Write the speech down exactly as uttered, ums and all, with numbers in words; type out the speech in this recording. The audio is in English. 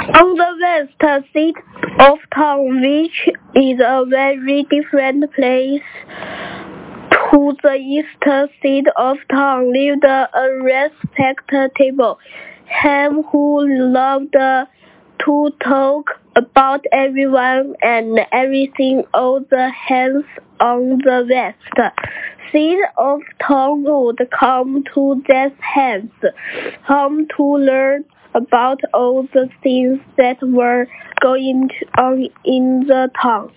On the west side of town, which is a very different place to the east side of town, lived a respectable hen who loved to talk about everyone and everything. All the hens on the west side of town would come to this hen's home to learn about all the things that were going on in the town.